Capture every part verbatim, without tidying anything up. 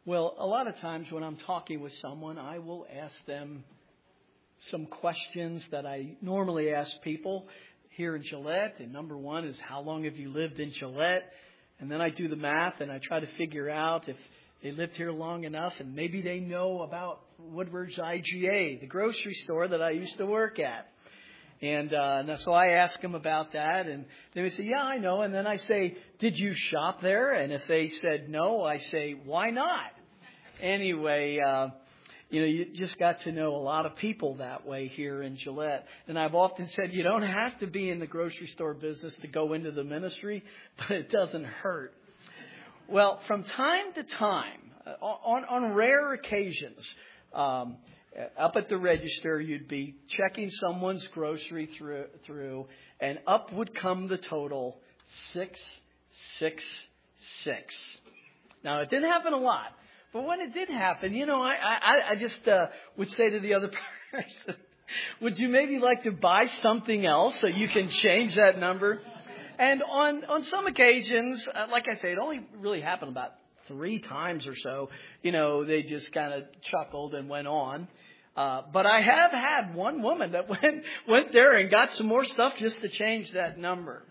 Well, a lot of times when I'm talking with someone, I will ask them some questions that I normally ask people here in Gillette. And number one is, how long have you lived in Gillette? And then I do the math and I try to figure out if they lived here long enough and maybe they know about Woodward's I G A, the grocery store that I used to work at. And uh, so I ask them about that, and they would say, yeah, I know. And then I say, did you shop there? And if they said no, I say, why not? Anyway, uh, you know, you just got to know a lot of people that way here in Gillette. And I've often said, you don't have to be in the grocery store business to go into the ministry, but it doesn't hurt. Well, from time to time, on, on rare occasions, um, up at the register, you'd be checking someone's grocery through, through, and up would come the total six six six. Now, it didn't happen a lot, but when it did happen, you know, I I, I just uh, would say to the other person, would you maybe like to buy something else so you can change that number? And on, on some occasions, uh, like I say, it only really happened about three times or so. You know, they just kind of chuckled and went on. Uh, but I have had one woman that went went there and got some more stuff just to change that number.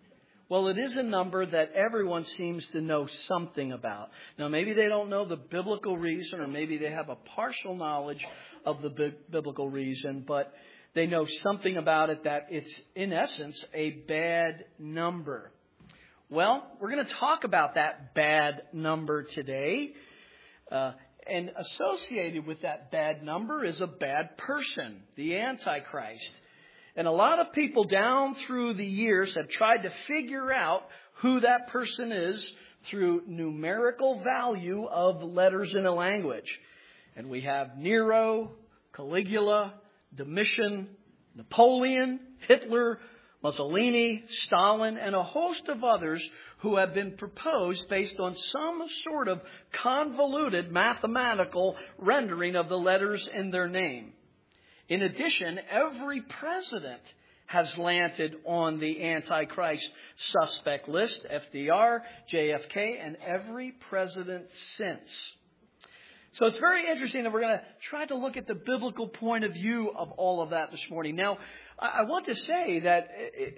Well, it is a number that everyone seems to know something about. Now, maybe they don't know the biblical reason, or maybe they have a partial knowledge of the bi- biblical reason, but they know something about it, that it's, in essence, a bad number. Well, we're going to talk about that bad number today. Uh, and associated with that bad number is a bad person, the Antichrist. And a lot of people down through the years have tried to figure out who that person is through numerical value of letters in a language. And we have Nero, Caligula, Domitian, Napoleon, Hitler, Mussolini, Stalin, and a host of others who have been proposed based on some sort of convoluted mathematical rendering of the letters in their name. In addition, every president has landed on the Antichrist suspect list, F D R, J F K, and every president since. So it's very interesting that we're going to try to look at the biblical point of view of all of that this morning. Now, I want to say that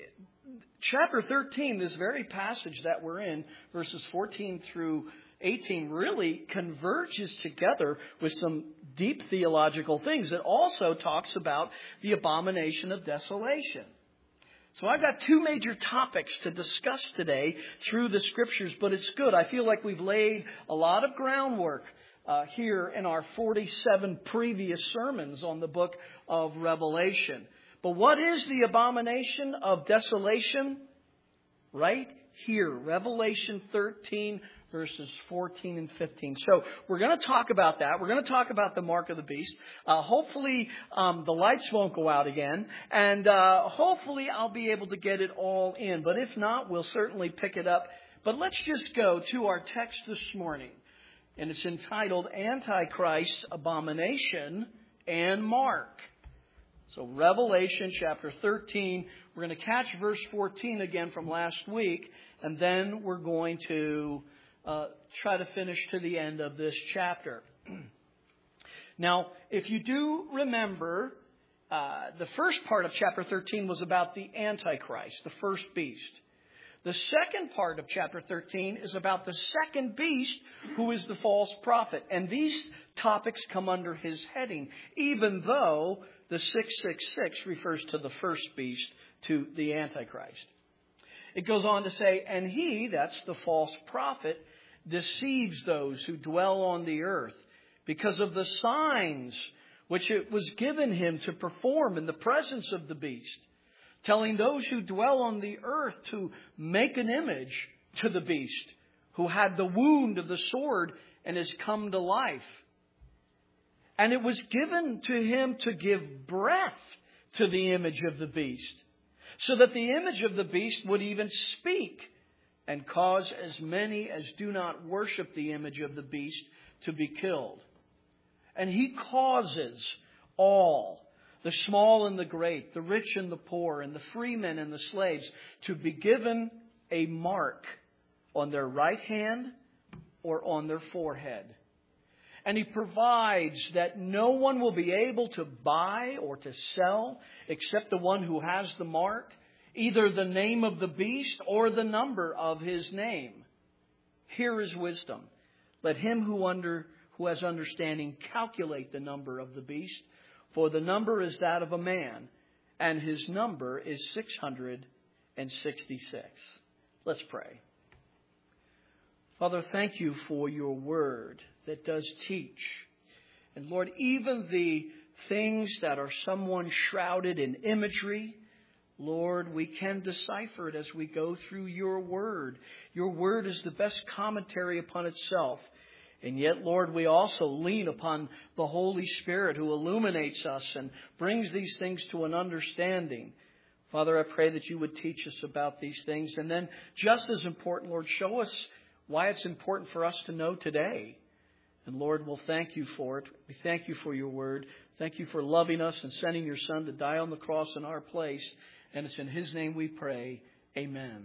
chapter thirteen, this very passage that we're in, verses fourteen through eighteen, really converges together with some deep theological things. It also talks about the abomination of desolation. So I've got two major topics to discuss today through the Scriptures, but it's good. I feel like we've laid a lot of groundwork Uh, here in our forty-seven previous sermons on the book of Revelation. But what is the abomination of desolation? Right here, Revelation thirteen, verses fourteen and fifteen. So we're going to talk about that. We're going to talk about the mark of the beast. Uh, hopefully um, the lights won't go out again. And uh, hopefully I'll be able to get it all in. But if not, we'll certainly pick it up. But let's just go to our text this morning. And it's entitled Antichrist, Abomination, and Mark. So Revelation chapter thirteen, we're going to catch verse fourteen again from last week. And then we're going to uh, try to finish to the end of this chapter. Now, if you do remember, uh, the first part of chapter thirteen was about the Antichrist, the first beast. The second part of chapter thirteen is about the second beast, who is the false prophet. And these topics come under his heading, even though the six six six refers to the first beast, to the Antichrist. It goes on to say, and he, that's the false prophet, deceives those who dwell on the earth because of the signs which it was given him to perform in the presence of the beast, telling those who dwell on the earth to make an image to the beast, who had the wound of the sword and has come to life. And it was given to him to give breath to the image of the beast, so that the image of the beast would even speak and cause as many as do not worship the image of the beast to be killed. And he causes all, the small and the great, the rich and the poor, and the freemen and the slaves, to be given a mark on their right hand or on their forehead. And He provides that no one will be able to buy or to sell except the one who has the mark, either the name of the beast or the number of his name. Here is wisdom. Let him who under who has understanding calculate the number of the beast, for the number is that of a man, and his number is six hundred sixty-six. Let's pray. Father, thank you for your word that does teach. And Lord, even the things that are somewhat shrouded in imagery, Lord, we can decipher it as we go through your word. Your word is the best commentary upon itself. And yet, Lord, we also lean upon the Holy Spirit who illuminates us and brings these things to an understanding. Father, I pray that you would teach us about these things. And then, just as important, Lord, show us why it's important for us to know today. And Lord, we'll thank you for it. We thank you for your word. Thank you for loving us and sending your Son to die on the cross in our place. And it's in His name we pray. Amen.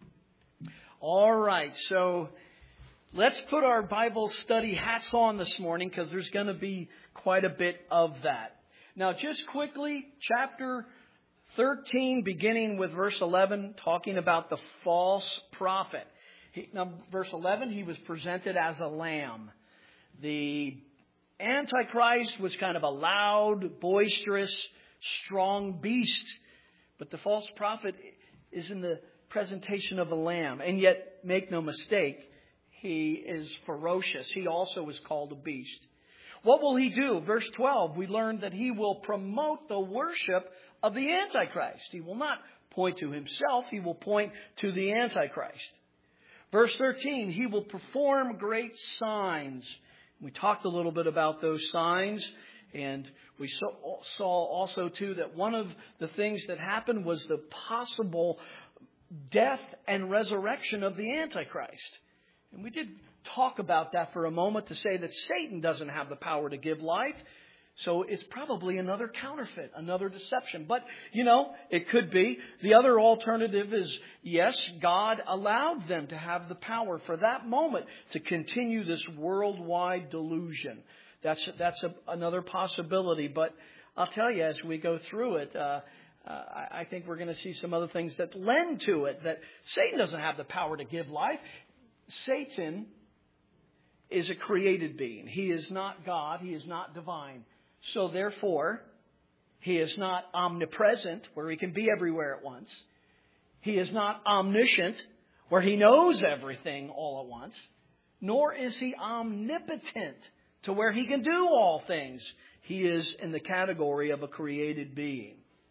All right, so let's put our Bible study hats on this morning because there's going to be quite a bit of that. Now, just quickly, chapter thirteen, beginning with verse eleven, talking about the false prophet. He, now, verse eleven, he was presented as a lamb. The Antichrist was kind of a loud, boisterous, strong beast. But the false prophet is in the presentation of a lamb. And yet, make no mistake, he is ferocious. He also is called a beast. What will he do? Verse twelve, we learn that he will promote the worship of the Antichrist. He will not point to himself. He will point to the Antichrist. Verse thirteen, he will perform great signs. We talked a little bit about those signs. And we saw also, too, that one of the things that happened was the possible death and resurrection of the Antichrist. And we did talk about that for a moment to say that Satan doesn't have the power to give life. So it's probably another counterfeit, another deception. But, you know, it could be. The other alternative is, yes, God allowed them to have the power for that moment to continue this worldwide delusion. That's that's a, another possibility. But I'll tell you, as we go through it, uh, uh, I think we're going to see some other things that lend to it, that Satan doesn't have the power to give life. Satan is a created being. He is not God. He is not divine. So therefore, he is not omnipresent, where he can be everywhere at once. He is not omniscient, where he knows everything all at once. Nor is he omnipotent, to where he can do all things. He is in the category of a created being.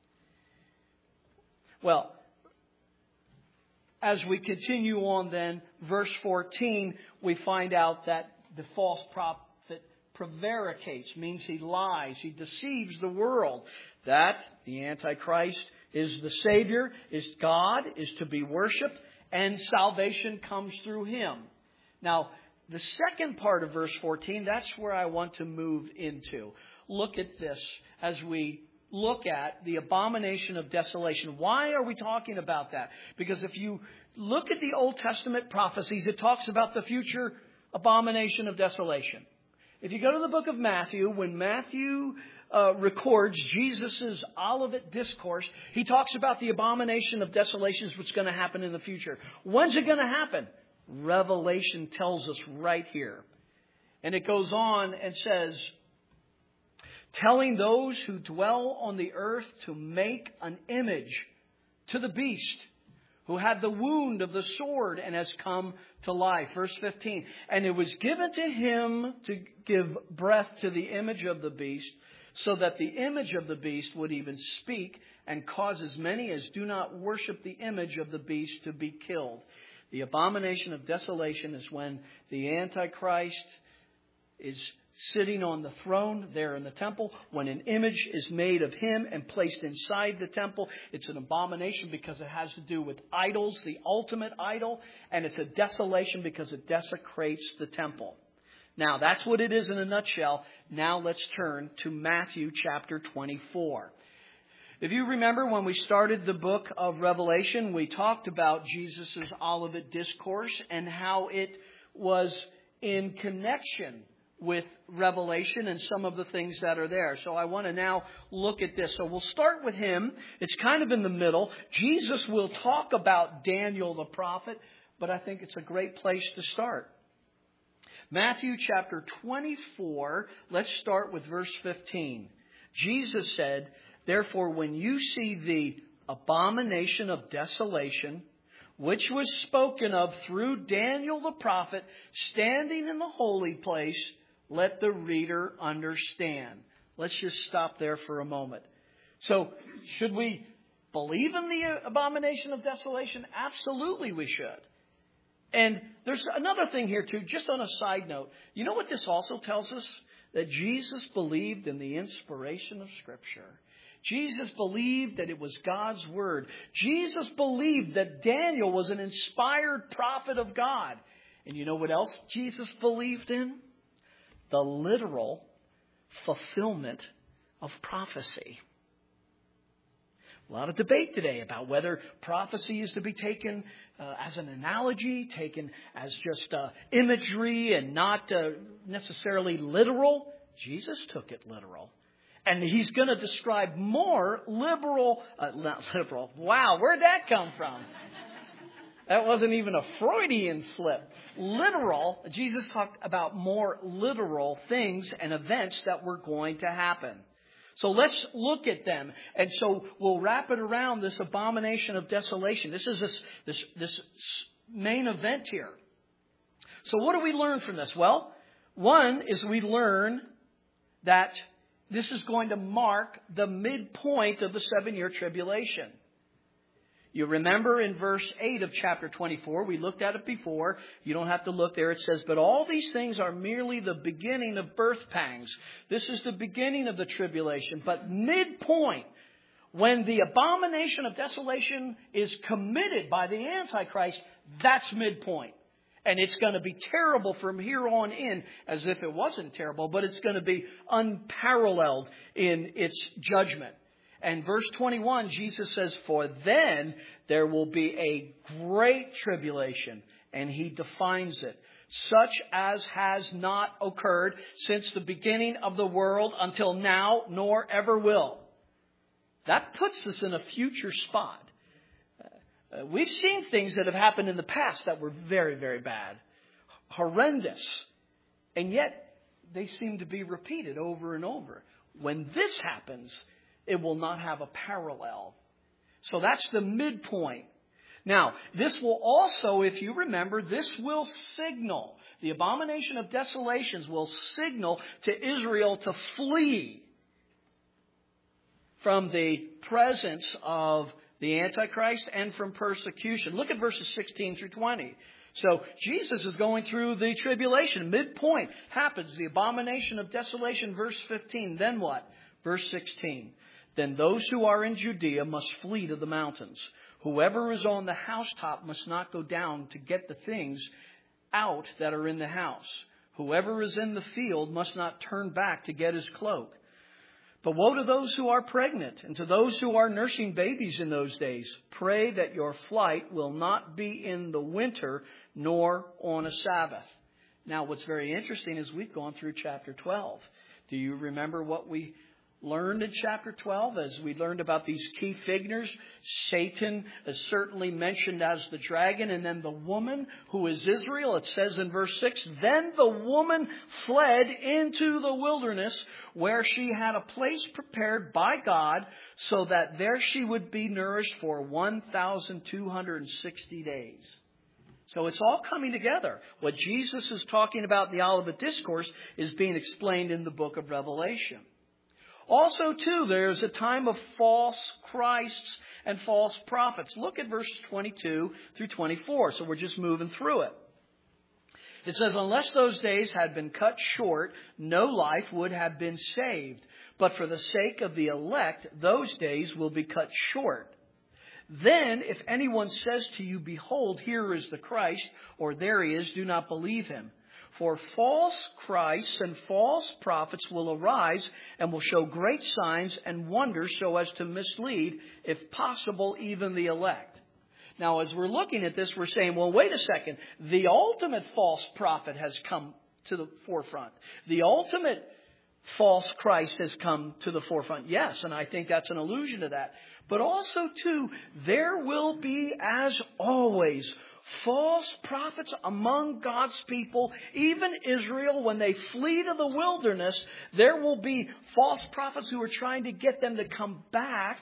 Well, as we continue on then, verse fourteen, we find out that the false prophet prevaricates, means he lies, he deceives the world. That the Antichrist is the Savior, is God, is to be worshipped, and salvation comes through him. Now, the second part of verse fourteen, that's where I want to move into. Look at this as we look at the abomination of desolation. Why are we talking about that? Because if you look at the Old Testament prophecies, it talks about the future abomination of desolation. If you go to the book of Matthew, when Matthew uh, records Jesus' Olivet Discourse, he talks about the abomination of desolations which is going to happen in the future. When's it going to happen? Revelation tells us right here. And it goes on and says, telling those who dwell on the earth to make an image to the beast who had the wound of the sword and has come to life. Verse fifteen, and it was given to him to give breath to the image of the beast, so that the image of the beast would even speak and cause as many as do not worship the image of the beast to be killed. The abomination of desolation is when the Antichrist is sitting on the throne there in the temple. When an image is made of him and placed inside the temple, it's an abomination because it has to do with idols, the ultimate idol. And it's a desolation because it desecrates the temple. Now, that's what it is in a nutshell. Now let's turn to Matthew chapter twenty-four. If you remember when we started the book of Revelation, we talked about Jesus' Olivet Discourse and how it was in connection with Revelation and some of the things that are there. So I want to now look at this. So we'll start with him. It's kind of in the middle. Jesus will talk about Daniel the prophet, but I think it's a great place to start. Matthew chapter twenty-four, let's start with verse fifteen. Jesus said, "Therefore, when you see the abomination of desolation, which was spoken of through Daniel the prophet, standing in the holy place, let the reader understand." Let's just stop there for a moment. So, should we believe in the abomination of desolation? Absolutely we should. And there's another thing here too, just on a side note. You know what this also tells us? That Jesus believed in the inspiration of Scripture. Jesus believed that it was God's Word. Jesus believed that Daniel was an inspired prophet of God. And you know what else Jesus believed in? The literal fulfillment of prophecy. A lot of debate today about whether prophecy is to be taken uh, as an analogy, taken as just uh, imagery and not uh, necessarily literal. Jesus took it literal. And he's going to describe more liberal, uh, not liberal. Wow, where'd that come from? That wasn't even a Freudian slip. Literal, Jesus talked about more literal things and events that were going to happen. So let's look at them. And so we'll wrap it around this abomination of desolation. This is this, this, this main event here. So what do we learn from this? Well, one is we learn that this is going to mark the midpoint of the seven-year tribulation. You remember in verse eight of chapter twenty-four, we looked at it before. You don't have to look there. It says, "But all these things are merely the beginning of birth pangs." This is the beginning of the tribulation. But midpoint, when the abomination of desolation is committed by the Antichrist, that's midpoint. And it's going to be terrible from here on in, as if it wasn't terrible, but it's going to be unparalleled in its judgment. And verse twenty-one, Jesus says, "For then there will be a great tribulation." And he defines it. "Such as has not occurred since the beginning of the world until now, nor ever will." That puts us in a future spot. Uh, we've seen things that have happened in the past that were very, very bad. Horrendous. And yet, they seem to be repeated over and over. When this happens, it will not have a parallel. So that's the midpoint. Now, this will also, if you remember, this will signal, the abomination of desolations will signal to Israel to flee from the presence of the Antichrist and from persecution. Look at verses sixteen through twenty. So Jesus is going through the tribulation. Midpoint happens, the abomination of desolation, verse fifteen. Then what? Verse sixteen. "Then those who are in Judea must flee to the mountains. Whoever is on the housetop must not go down to get the things out that are in the house. Whoever is in the field must not turn back to get his cloak. But woe to those who are pregnant and to those who are nursing babies in those days. Pray that your flight will not be in the winter nor on a Sabbath." Now, what's very interesting is we've gone through chapter twelve. Do you remember what we learned in chapter twelve as we learned about these key figures? Satan is certainly mentioned as the dragon, and then the woman who is Israel. It says in verse six, "Then the woman fled into the wilderness where she had a place prepared by God so that there she would be nourished for one thousand two hundred sixty days." So it's all coming together. What Jesus is talking about in the Olivet Discourse is being explained in the book of Revelation. Also, too, there's a time of false Christs and false prophets. Look at verses twenty-two through twenty-four. So we're just moving through it. It says, "Unless those days had been cut short, no life would have been saved. But for the sake of the elect, those days will be cut short. Then, if anyone says to you, 'Behold, here is the Christ,' or 'There he is,' do not believe him. For false Christs and false prophets will arise and will show great signs and wonders so as to mislead, if possible, even the elect." Now, as we're looking at this, we're saying, well, wait a second. The ultimate false prophet has come to the forefront. The ultimate false Christ has come to the forefront. Yes, and I think that's an allusion to that. But also, too, there will be, as always, false prophets among God's people. Even Israel, when they flee to the wilderness, there will be false prophets who are trying to get them to come back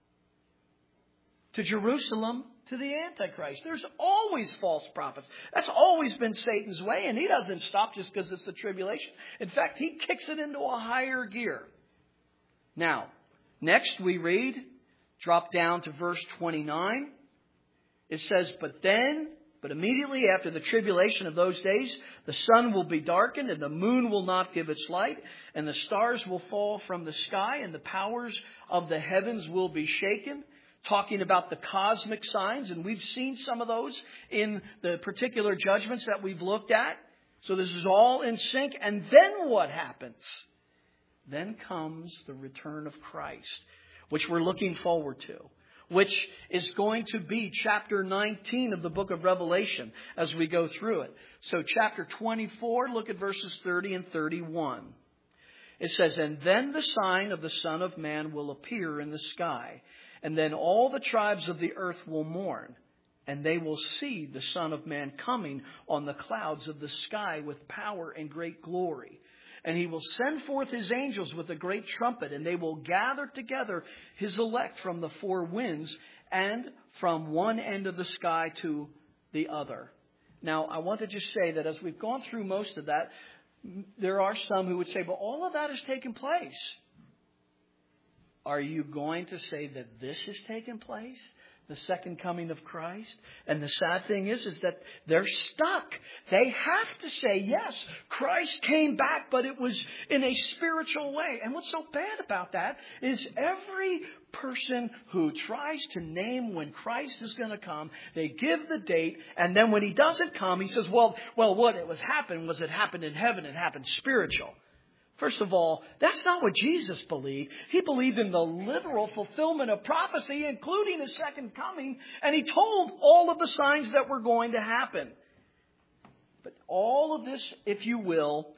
to Jerusalem, to the Antichrist. There's always false prophets. That's always been Satan's way, and he doesn't stop just because it's the tribulation. In fact, he kicks it into a higher gear. Now, next we read, drop down to verse twenty-nine. It says, But then, but immediately after the tribulation of those days, the sun will be darkened, and the moon will not give its light, and the stars will fall from the sky, and the powers of the heavens will be shaken. Talking about the cosmic signs, and we've seen some of those in the particular judgments that we've looked at. So this is all in sync. And then what happens? Then comes the return of Christ, which we're looking forward to, which is going to be chapter nineteen of the book of Revelation as we go through it. So chapter twenty-four, look at verses thirty and thirty-one. It says, And then the sign of the Son of Man will appear in the sky. And then all the tribes of the earth will mourn, and they will see the Son of Man coming on the clouds of the sky with power and great glory. And he will send forth his angels with a great trumpet, and they will gather together his elect from the four winds and from one end of the sky to the other. Now, I want to just say that as we've gone through most of that, there are some who would say, but all of that has taken place. Are you going to say that this has taken place? The second coming of Christ? And the sad thing is, is that they're stuck. They have to say, yes, Christ came back, but it was in a spiritual way. And what's so bad about that is every person who tries to name when Christ is going to come, they give the date, and then when he doesn't come, he says, well, well, what it was happened was it happened in heaven, it happened spiritual. First of all, that's not what Jesus believed. He believed in the literal fulfillment of prophecy, including his second coming. And he told all of the signs that were going to happen. But all of this, if you will,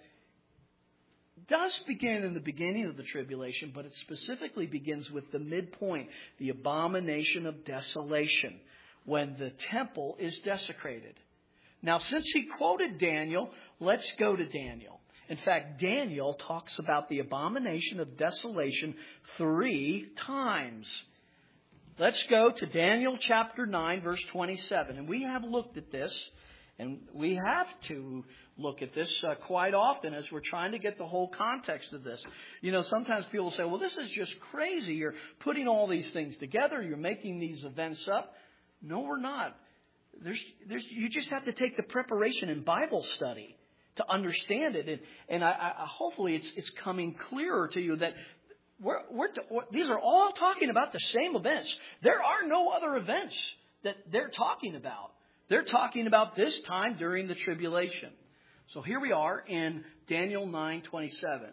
does begin in the beginning of the tribulation, but it specifically begins with the midpoint, the abomination of desolation, when the temple is desecrated. Now, since he quoted Daniel, let's go to Daniel. In fact, Daniel talks about the abomination of desolation three times. Let's go to Daniel chapter nine, verse twenty-seven. And we have looked at this, and we have to look at this uh, quite often as we're trying to get the whole context of this. You know, sometimes people say, well, this is just crazy. You're putting all these things together. You're making these events up. No, we're not. There's, there's, you just have to take the preparation in Bible study to understand it, and, and I, I, hopefully it's it's coming clearer to you that we're, we're these are all talking about the same events. There are no other events that they're talking about. They're talking about this time during the tribulation. So here we are in Daniel nine twenty-seven.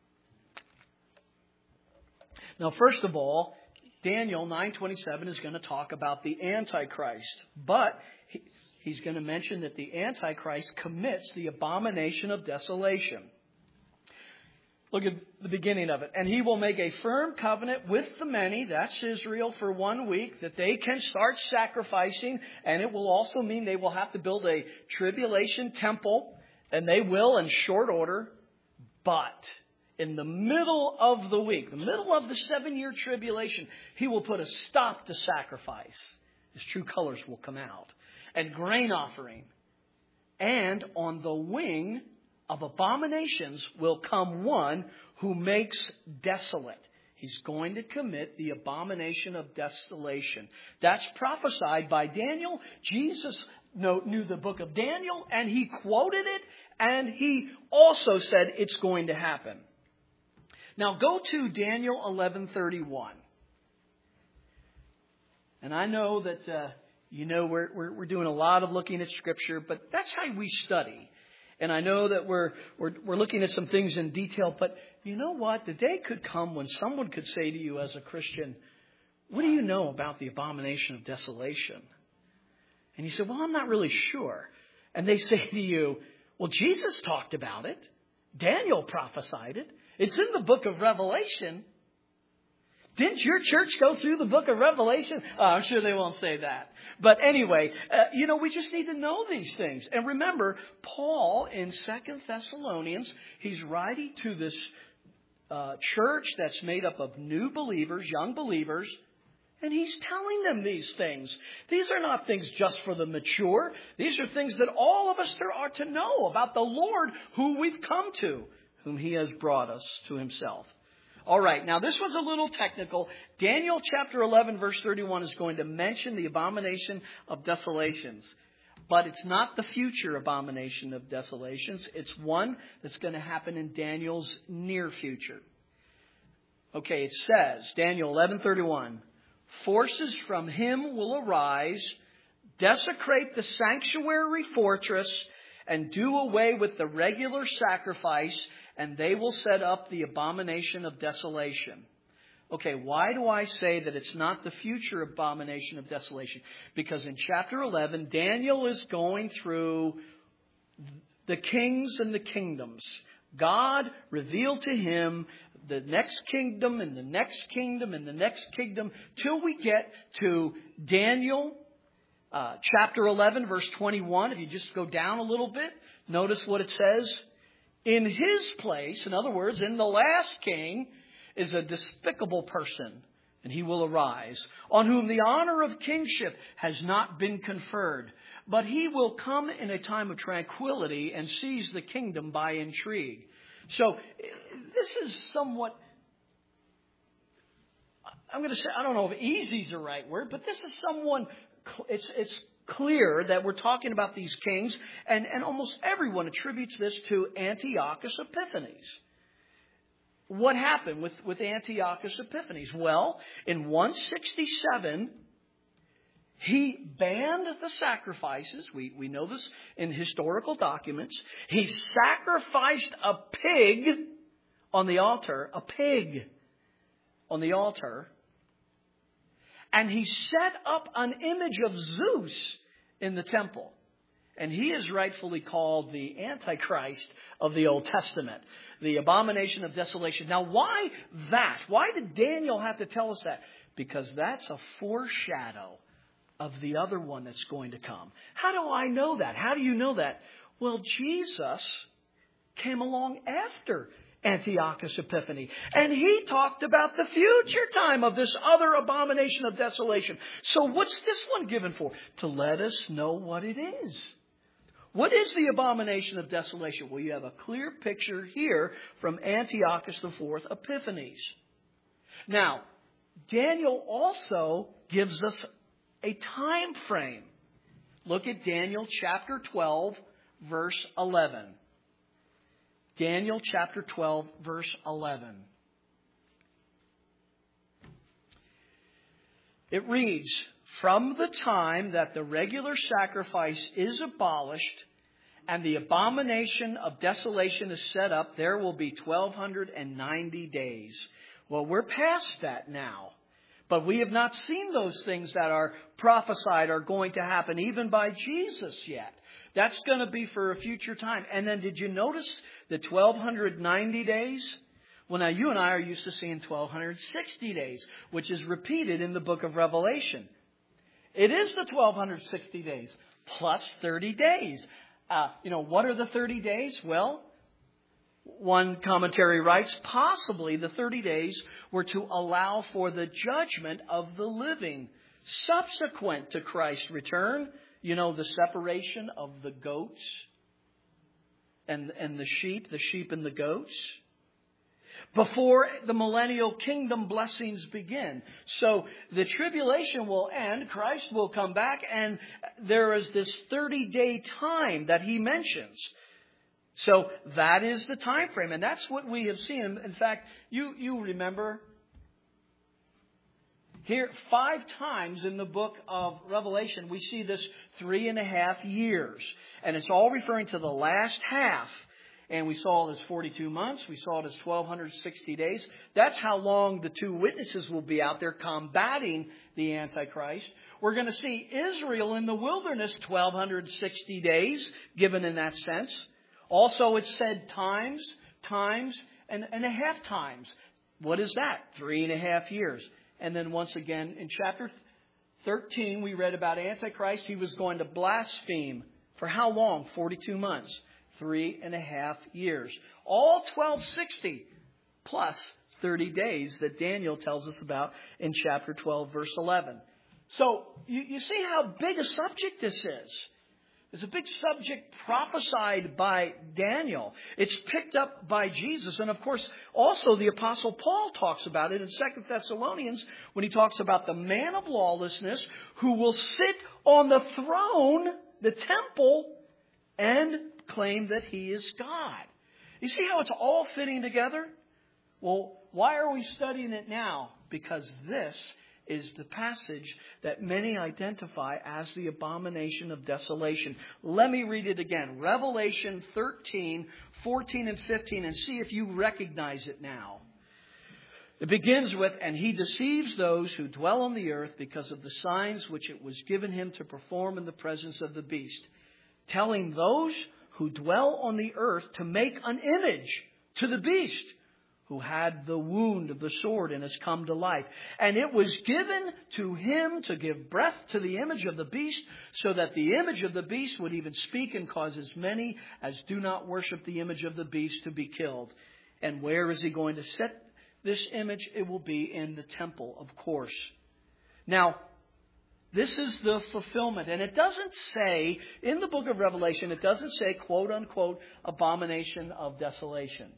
Now, first of all, Daniel nine twenty-seven is going to talk about the Antichrist, but he, He's going to mention that the Antichrist commits the abomination of desolation. Look at the beginning of it. And he will make a firm covenant with the many, that's Israel, for one week, that they can start sacrificing. And it will also mean they will have to build a tribulation temple. And they will in short order. But in the middle of the week, the middle of the seven-year tribulation, he will put a stop to sacrifice. His true colors will come out. And grain offering. And on the wing of abominations will come one who makes desolate. He's going to commit the abomination of desolation. That's prophesied by Daniel. Jesus knew the book of Daniel, and he quoted it, and he also said it's going to happen. Now go to Daniel eleven thirty-one. And I know that... Uh, You know, we're, we're we're doing a lot of looking at Scripture, but that's how we study. And I know that we're we're we're looking at some things in detail, but you know what? The day could come when someone could say to you as a Christian, what do you know about the abomination of desolation? And you say, well, I'm not really sure. And they say to you, Well, Jesus talked about it. Daniel prophesied it. It's in the book of Revelation. Didn't your church go through the book of Revelation? Oh, I'm sure they won't say that. But anyway, uh, you know, we just need to know these things. And remember, Paul in Second Thessalonians, he's writing to this uh, church that's made up of new believers, young believers. And he's telling them these things. These are not things just for the mature. These are things that all of us are to know about the Lord who we've come to, whom He has brought us to Himself. All right, now this was a little technical. Daniel chapter eleven verse thirty-one is going to mention the abomination of desolations. But it's not the future abomination of desolations. It's one that's going to happen in Daniel's near future. Okay, it says, Daniel eleven thirty-one. Forces from him will arise, desecrate the sanctuary fortress, and do away with the regular sacrifice, and they will set up the abomination of desolation. Okay, why do I say that it's not the future abomination of desolation? Because in chapter eleven, Daniel is going through the kings and the kingdoms. God revealed to him the next kingdom and the next kingdom and the next kingdom till we get to Daniel uh, chapter eleven verse twenty-one. If you just go down a little bit, notice what it says. In his place, in other words, in the last king, is a despicable person, and he will arise, on whom the honor of kingship has not been conferred. But he will come in a time of tranquility and seize the kingdom by intrigue. So this is somewhat, I'm going to say, I don't know if easy is the right word, but this is someone, it's it's clear that we're talking about these kings, and, and almost everyone attributes this to Antiochus Epiphanes. What happened with, with Antiochus Epiphanes? Well, in one sixty-seven, he banned the sacrifices. We, we know this in historical documents. He sacrificed a pig on the altar, a pig on the altar. And he set up an image of Zeus in the temple. And he is rightfully called the Antichrist of the Old Testament, the abomination of desolation. Now, why that? Why did Daniel have to tell us that? Because that's a foreshadow of the other one that's going to come. How do I know that? How do you know that? Well, Jesus came along after Antiochus Epiphanes, and he talked about the future time of this other abomination of desolation. So what's this one given for? To let us know what it is. What is the abomination of desolation? Well, you have a clear picture here from Antiochus the Fourth Epiphanes. Now, Daniel also gives us a time frame. Look at Daniel chapter twelve, verse eleven. Daniel chapter twelve, verse eleven. It reads, from the time that the regular sacrifice is abolished and the abomination of desolation is set up, there will be twelve ninety days. Well, we're past that now. But we have not seen those things that are prophesied are going to happen even by Jesus yet. That's going to be for a future time. And then did you notice the twelve ninety days? Well, now you and I are used to seeing twelve sixty days, which is repeated in the book of Revelation. It is the twelve sixty days plus thirty days. Uh, you know, what are the thirty days? Well, one commentary writes, possibly the thirty days were to allow for the judgment of the living subsequent to Christ's return. You know, the separation of the goats and, and the sheep, the sheep and the goats. Before the millennial kingdom blessings begin. So the tribulation will end, Christ will come back, and there is this thirty-day time that he mentions. So that is the time frame, and that's what we have seen. In fact, you, you remember here five times in the book of Revelation, we see this three and a half years. And it's all referring to the last half. And we saw it as forty-two months. We saw it as twelve sixty days. That's how long the two witnesses will be out there combating the Antichrist. We're going to see Israel in the wilderness twelve sixty days, given in that sense. Also, it's said times, times, and, and a half times. What is that? Three and a half years. And then once again, in chapter thirteen, we read about Antichrist. He was going to blaspheme. For how long? forty-two months. Three and a half years. All twelve sixty plus thirty days that Daniel tells us about in chapter twelve, verse eleven. So you, you see how big a subject this is. It's a big subject prophesied by Daniel. It's picked up by Jesus. And of course, also the Apostle Paul talks about it in Second Thessalonians when he talks about the man of lawlessness who will sit on the throne, the temple, and claim that he is God. You see how it's all fitting together? Well, why are we studying it now? Because this is the passage that many identify as the abomination of desolation. Let me read it again. Revelation thirteen, fourteen, and fifteen, and see if you recognize it now. It begins with, and he deceives those who dwell on the earth because of the signs which it was given him to perform in the presence of the beast, telling those who dwell on the earth to make an image to the beast, who had the wound of the sword and has come to life. And it was given to him to give breath to the image of the beast, so that the image of the beast would even speak and cause as many as do not worship the image of the beast to be killed. And where is he going to set this image? It will be in the temple, of course. Now, this is the fulfillment. And it doesn't say, in the book of Revelation, it doesn't say, quote unquote, abomination of desolation.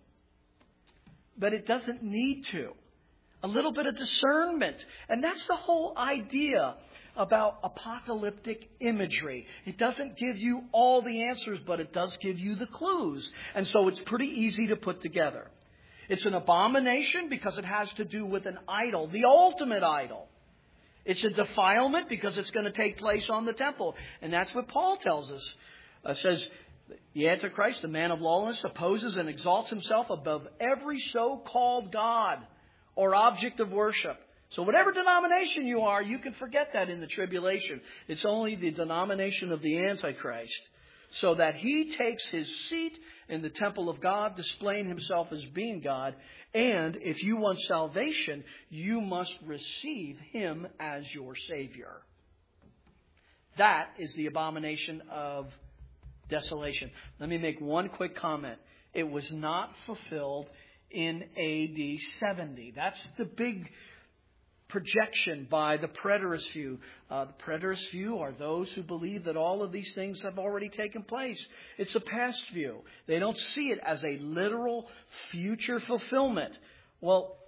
But it doesn't need to. A little bit of discernment. And that's the whole idea about apocalyptic imagery. It doesn't give you all the answers, but it does give you the clues. And so it's pretty easy to put together. It's an abomination because it has to do with an idol, the ultimate idol. It's a defilement because it's going to take place on the temple. And that's what Paul tells us. It uh, says, the Antichrist, the man of lawlessness, opposes and exalts himself above every so-called God or object of worship. So whatever denomination you are, you can forget that in the tribulation. It's only the denomination of the Antichrist. So that he takes his seat in the temple of God, displaying himself as being God. And if you want salvation, you must receive him as your Savior. That is the abomination of desolation. Let me make one quick comment. It was not fulfilled in A D seventy. That's the big projection by the preterist view. Uh, the preterist view are those who believe that all of these things have already taken place. It's a past view. They don't see it as a literal future fulfillment. Well,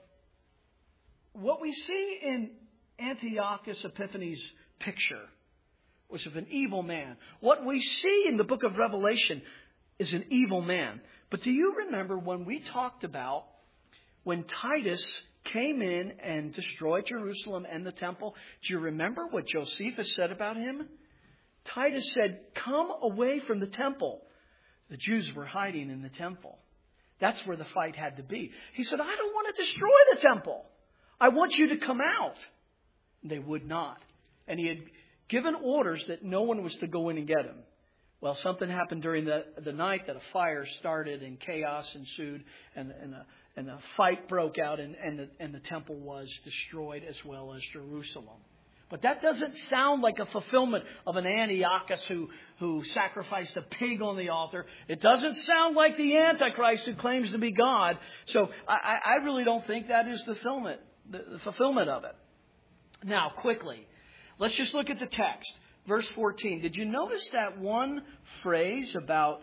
what we see in Antiochus Epiphanes' picture was of an evil man. What we see in the book of Revelation is an evil man. But do you remember when we talked about when Titus came in and destroyed Jerusalem and the temple? Do you remember what Josephus said about him? Titus said, "Come away from the temple." The Jews were hiding in the temple. That's where the fight had to be. He said, "I don't want to destroy the temple. I want you to come out." They would not. And he had given orders that no one was to go in and get him. Well, something happened during the, the night that a fire started and chaos ensued and, and, a, and a fight broke out and, and, the, and the temple was destroyed as well as Jerusalem. But that doesn't sound like a fulfillment of an Antiochus who, who sacrificed a pig on the altar. It doesn't sound like the Antichrist who claims to be God. So I, I really don't think that is the fulfillment, the, the fulfillment of it. Now, quickly, let's just look at the text. Verse fourteen. Did you notice that one phrase about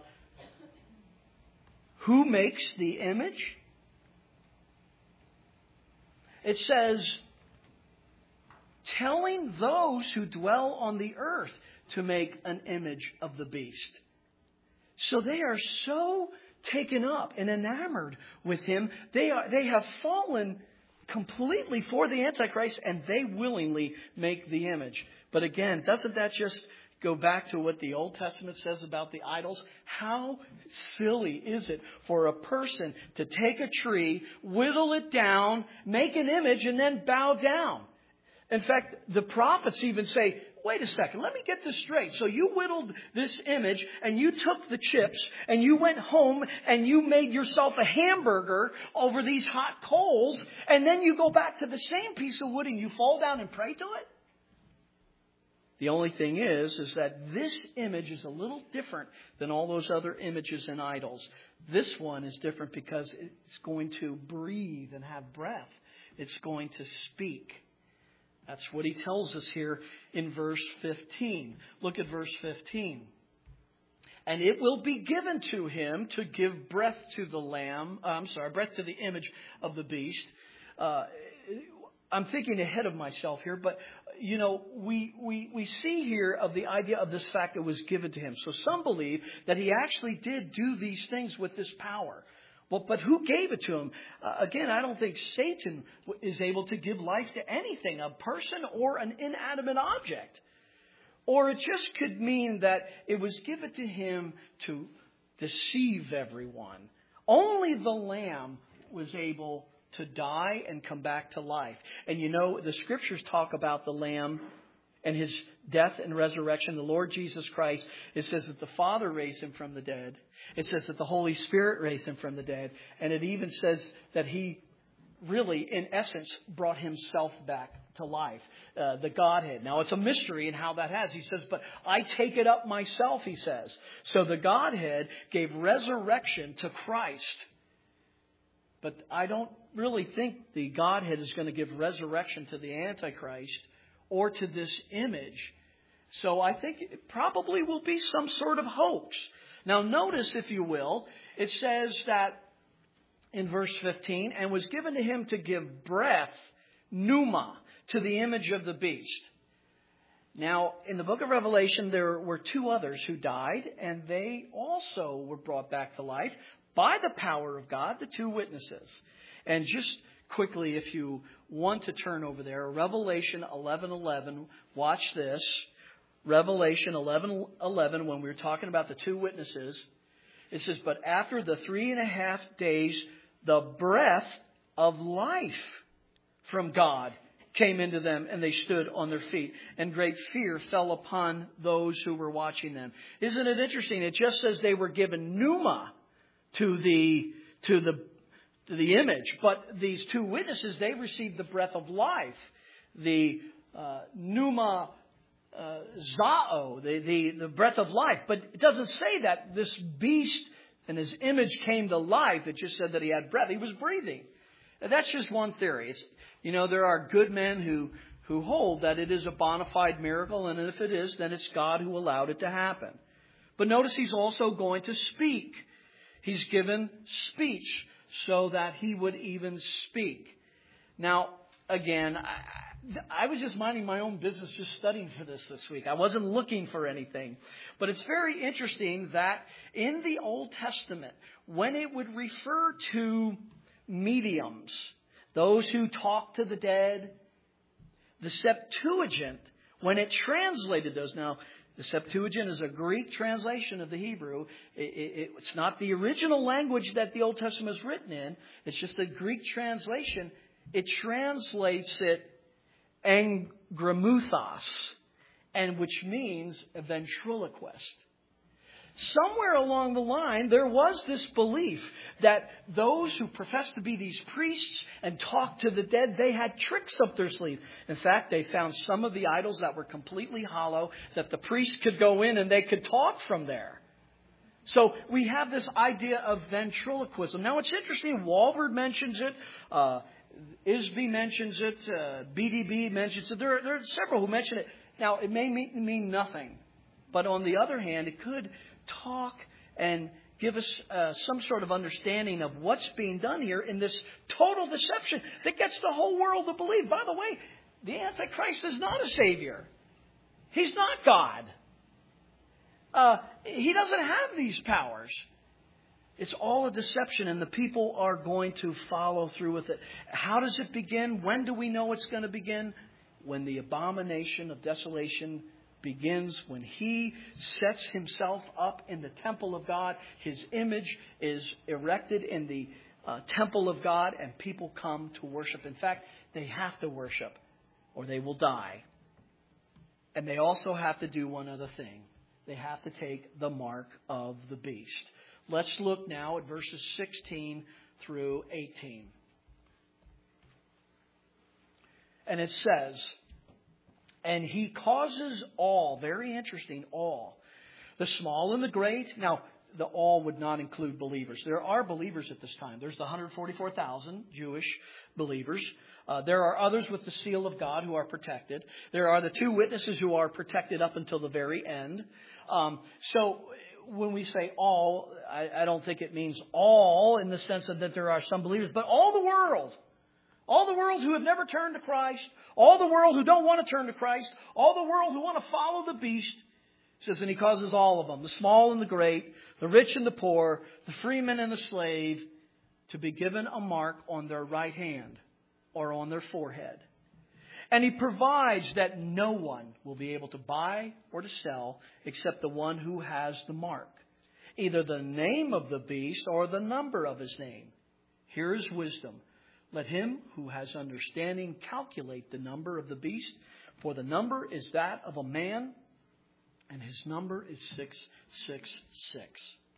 who makes the image? It says, telling those who dwell on the earth to make an image of the beast. So they are so taken up and enamored with him. They are, they have fallen completely for the Antichrist, and they willingly make the image. But again, doesn't that just go back to what the Old Testament says about the idols? How silly is it for a person to take a tree, whittle it down, make an image, and then bow down? In fact, the prophets even say, wait a second, let me get this straight. So you whittled this image and you took the chips and you went home and you made yourself a hamburger over these hot coals, and then you go back to the same piece of wood and you fall down and pray to it? The only thing is, is that this image is a little different than all those other images and idols. This one is different because it's going to breathe and have breath. It's going to speak. That's what he tells us here in verse fifteen. Look at verse fifteen. And it will be given to him to give breath to the lamb. Uh, I'm sorry, breath to the image of the beast. Uh, I'm thinking ahead of myself here, but you know, we, we, we see here of the idea of this fact that was given to him. So some believe that he actually did do these things with this power. Well, but who gave it to him? Uh, again, I don't think Satan is able to give life to anything, a person or an inanimate object. Or it just could mean that it was given to him to deceive everyone. Only the Lamb was able to die and come back to life. And you know, the Scriptures talk about the Lamb and his death and resurrection, the Lord Jesus Christ. It says that the Father raised him from the dead. It says that the Holy Spirit raised him from the dead. And it even says that he really, in essence, brought himself back to life. Uh, the Godhead. Now, it's a mystery in how that has. He says, but I take it up myself, he says. So the Godhead gave resurrection to Christ. But I don't really think the Godhead is going to give resurrection to the Antichrist or to this image. So I think it probably will be some sort of hoax. Now notice, if you will, it says that in verse fifteen, and was given to him to give breath, pneuma, to the image of the beast. Now, in the book of Revelation, there were two others who died, and they also were brought back to life by the power of God, the two witnesses. And just quickly, if you want to turn over there, Revelation eleven eleven, watch this. Revelation eleven eleven, when we were talking about the two witnesses, it says, but after the three and a half days, the breath of life from God came into them, and they stood on their feet. And great fear fell upon those who were watching them. Isn't it interesting? It just says they were given pneuma to the to the to the image, but these two witnesses, they received the breath of life, the uh, pneuma uh, zao, the, the the breath of life. But it doesn't say that this beast and his image came to life. It just said that he had breath. He was breathing. And that's just one theory. It's, you know, there are good men who who hold that it is a bona fide miracle, and if it is, then it's God who allowed it to happen. But notice he's also going to speak. He's given speech so that he would even speak. Now, again, I, I was just minding my own business, just studying for this this week. I wasn't looking for anything. But it's very interesting that in the Old Testament, when it would refer to mediums, those who talk to the dead, the Septuagint, when it translated those, now, the Septuagint is a Greek translation of the Hebrew. It, it, it's not the original language that the Old Testament is written in. It's just a Greek translation. It translates it angramuthos, and which means a ventriloquist. Somewhere along the line, there was this belief that those who professed to be these priests and talked to the dead, they had tricks up their sleeve. In fact, they found some of the idols that were completely hollow, that the priests could go in and they could talk from there. So we have this idea of ventriloquism. Now, it's interesting. Walvoord mentions it. Uh, Isby mentions it. Uh, B D B mentions it. There are, there are several who mention it. Now, it may mean, mean nothing. But on the other hand, it could talk and give us uh, some sort of understanding of what's being done here in this total deception that gets the whole world to believe. By the way, the Antichrist is not a savior. He's not God. Uh, he doesn't have these powers. It's all a deception, and the people are going to follow through with it. How does it begin? When do we know it's going to begin? When the abomination of desolation begins, when he sets himself up in the temple of God. His image is erected in the uh, temple of God, and people come to worship. In fact, they have to worship or they will die. And they also have to do one other thing. They have to take the mark of the beast. Let's look now at verses sixteen through eighteen. And it says, and he causes all, very interesting, all, the small and the great. Now, the all would not include believers. There are believers at this time. There's the one hundred forty-four thousand Jewish believers. Uh, there are others with the seal of God who are protected. There are the two witnesses who are protected up until the very end. Um, so when we say all, I, I don't think it means all in the sense of that there are some believers, but all the world. All the world who have never turned to Christ. All the world who don't want to turn to Christ. All the world who want to follow the beast. It says, and he causes all of them, the small and the great, the rich and the poor, the freeman and the slave, to be given a mark on their right hand or on their forehead. And he provides that no one will be able to buy or to sell except the one who has the mark, either the name of the beast or the number of his name. Here is wisdom. Let him who has understanding calculate the number of the beast, for the number is that of a man, and his number is six six six.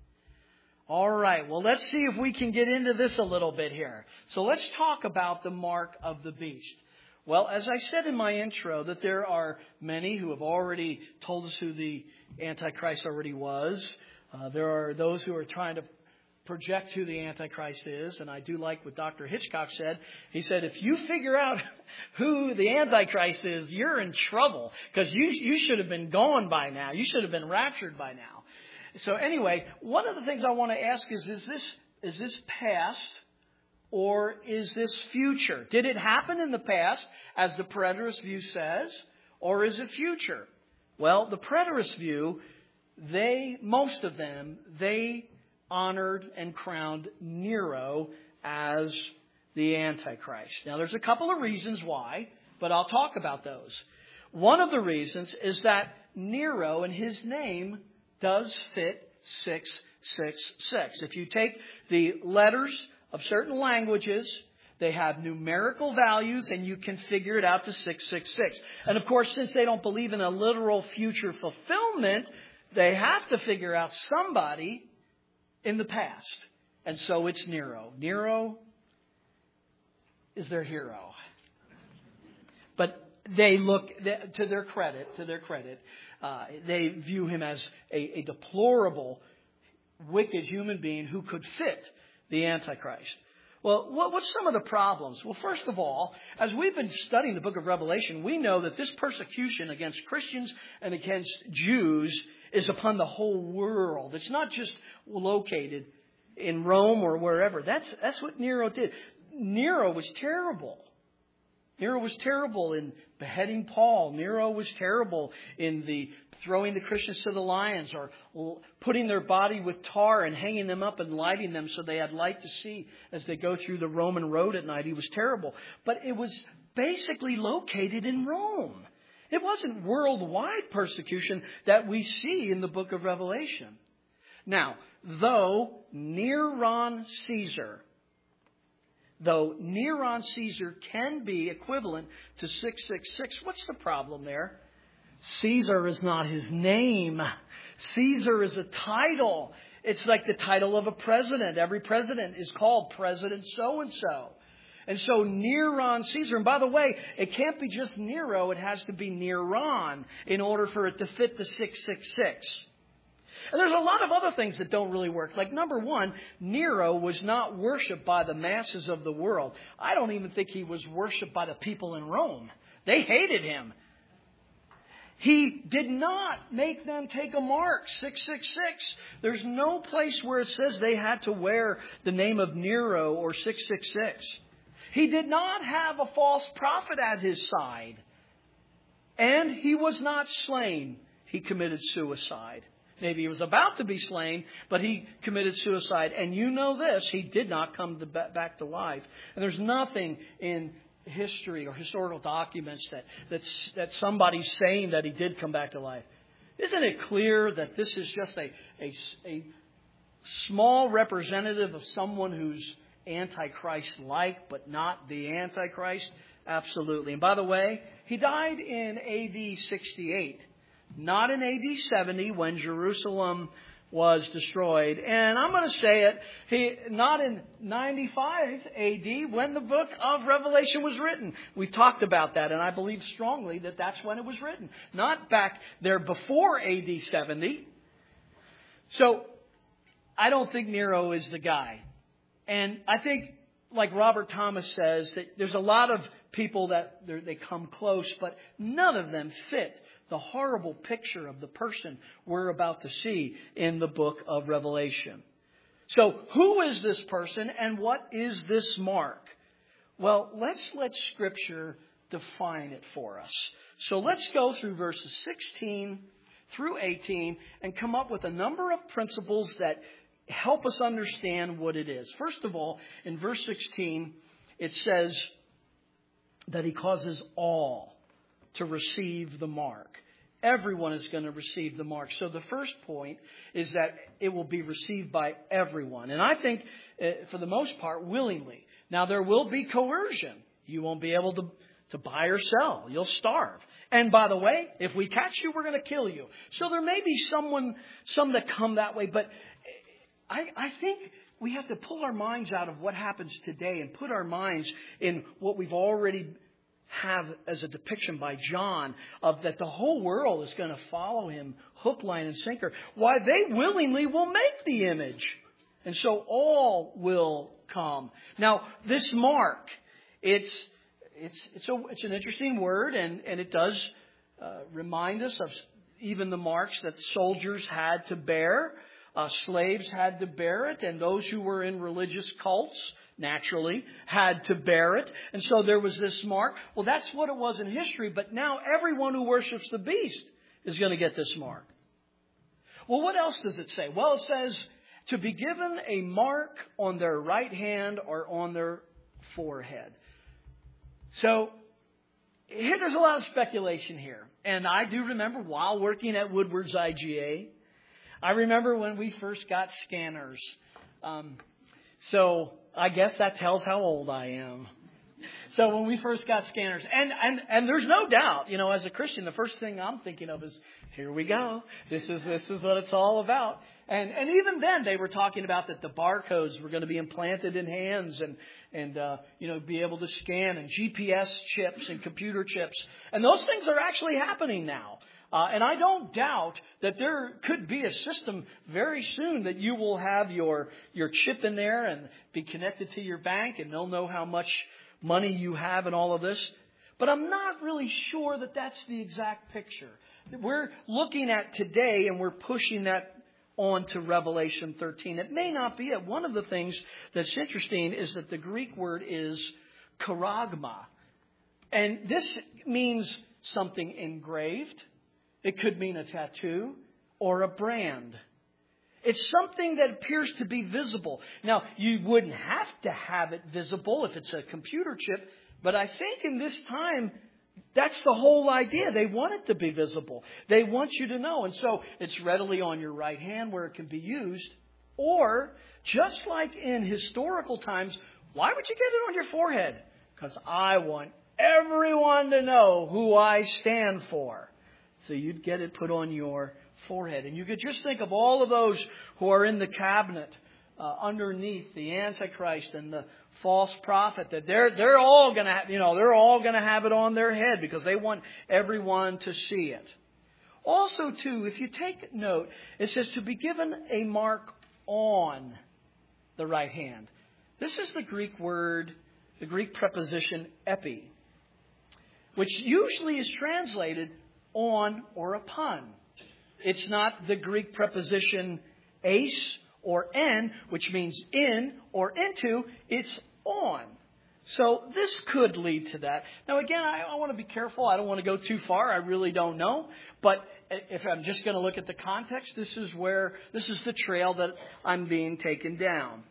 All right, well, let's see if we can get into this a little bit here. So let's talk about the mark of the beast. Well, as I said in my intro, that there are many who have already told us who the Antichrist already was. Uh, there are those who are trying to project who the Antichrist is. And I do like what Doctor Hitchcock said. He said, if you figure out who the Antichrist is, you're in trouble. Because you, you should have been gone by now. You should have been raptured by now. So anyway, one of the things I want to ask is, is this, is this past or is this future? Did it happen in the past, as the preterist view says, or is it future? Well, the preterist view, they, most of them, they honored and crowned Nero as the Antichrist. Now, there's a couple of reasons why, but I'll talk about those. One of the reasons is that Nero and his name does fit six six six. If you take the letters of certain languages, they have numerical values, and you can figure it out to six six six. And of course, since they don't believe in a literal future fulfillment, they have to figure out somebody in the past. And so it's Nero. Nero is their hero. But they look, to their credit, to their credit, uh, they view him as a, a deplorable, wicked human being who could fit the Antichrist. Well, what, what's some of the problems? Well, first of all, as we've been studying the book of Revelation, we know that this persecution against Christians and against Jews is upon the whole world. It's not just located in Rome or wherever. That's, that's what Nero did. Nero was terrible. Nero was terrible in beheading Paul. Nero was terrible in the throwing the Christians to the lions or putting their body with tar and hanging them up and lighting them so they had light to see as they go through the Roman road at night. He was terrible. But it was basically located in Rome. It wasn't worldwide persecution that we see in the book of Revelation. Now, though Neron Caesar, though Neron Caesar can be equivalent to six six six, what's the problem there? Caesar is not his name. Caesar is a title. It's like the title of a president. Every president is called President so-and-so. And so Neron Caesar, and by the way, it can't be just Nero, it has to be Neron in order for it to fit the six six six. And there's a lot of other things that don't really work. Like number one, Nero was not worshipped by the masses of the world. I don't even think he was worshipped by the people in Rome. They hated him. He did not make them take a mark, six six six. There's no place where it says they had to wear the name of Nero or six six six. He did not have a false prophet at his side. And he was not slain. He committed suicide. Maybe he was about to be slain, but he committed suicide. And you know this, he did not come to back to life. And there's nothing in history or historical documents that that's, that somebody's saying that he did come back to life. Isn't it clear that this is just a, a, a small representative of someone who's Antichrist-like, but not the Antichrist? Absolutely. And by the way, he died in A D sixty-eight, not in A D seventy when Jerusalem was destroyed. And I'm going to say it, he, not in ninety-five A D when the book of Revelation was written. We've talked about that, and I believe strongly that that's when it was written. Not back there before A D seventy. So, I don't think Nero is the guy. And I think, like Robert Thomas says, that there's a lot of people that they come close, but none of them fit the horrible picture of the person we're about to see in the book of Revelation. So, who is this person and what is this mark? Well, let's let Scripture define it for us. So let's go through verses sixteen through eighteen and come up with a number of principles that help us understand what it is. First of all, in verse sixteen, it says that he causes all to receive the mark. Everyone is going to receive the mark. So the first point is that it will be received by everyone. And I think, uh, for the most part, willingly. Now, there will be coercion. You won't be able to, to buy or sell. You'll starve. And by the way, if we catch you, we're going to kill you. So there may be someone, some that come that way. But I, I think we have to pull our minds out of what happens today and put our minds in what we've already have as a depiction by John of that the whole world is going to follow him hook, line, and sinker. Why, they willingly will make the image. And so all will come. Now, this mark, it's it's it's a it's an interesting word, and, and it does uh, remind us of even the marks that soldiers had to bear. Uh, slaves had to bear it, and those who were in religious cults, naturally, had to bear it. And so there was this mark. Well, that's what it was in history, but now everyone who worships the beast is going to get this mark. Well, what else does it say? Well, it says to be given a mark on their right hand or on their forehead. So here, there's a lot of speculation here. And I do remember while working at Woodward's I G A, I remember when we first got scanners. Um, so I guess that tells how old I am. So when we first got scanners, and, and, and there's no doubt, you know, as a Christian, the first thing I'm thinking of is, here we go. This is, this is what it's all about. And, and even then they were talking about that the barcodes were going to be implanted in hands and, and, uh, you know, be able to scan, and G P S chips and computer chips. And those things are actually happening now. Uh, and I don't doubt that there could be a system very soon that you will have your, your chip in there and be connected to your bank, and they'll know how much money you have and all of this. But I'm not really sure that that's the exact picture. We're looking at today, and we're pushing that on to Revelation thirteen. It may not be it. One of the things that's interesting is that the Greek word is charagma. And this means something engraved. It could mean a tattoo or a brand. It's something that appears to be visible. Now, you wouldn't have to have it visible if it's a computer chip, but I think in this time, that's the whole idea. They want it to be visible. They want you to know. And so it's readily on your right hand where it can be used. Or, just like in historical times, why would you get it on your forehead? Because I want everyone to know who I stand for. So you'd get it put on your forehead. And you could just think of all of those who are in the cabinet uh, underneath the Antichrist and the false prophet, that they're they're all going to have, you know, they're all going to have it on their head because they want everyone to see it. Also, too, if you take note, it says to be given a mark on the right hand. This is the Greek word, the Greek preposition epi, which usually is translated on or upon. It's not the Greek preposition eis or en, which means in or into. It's on. So this could lead to that. Now, again, I, I want to be careful. I don't want to go too far. I really don't know. But if I'm just going to look at the context, this is where, this is the trail that I'm being taken down.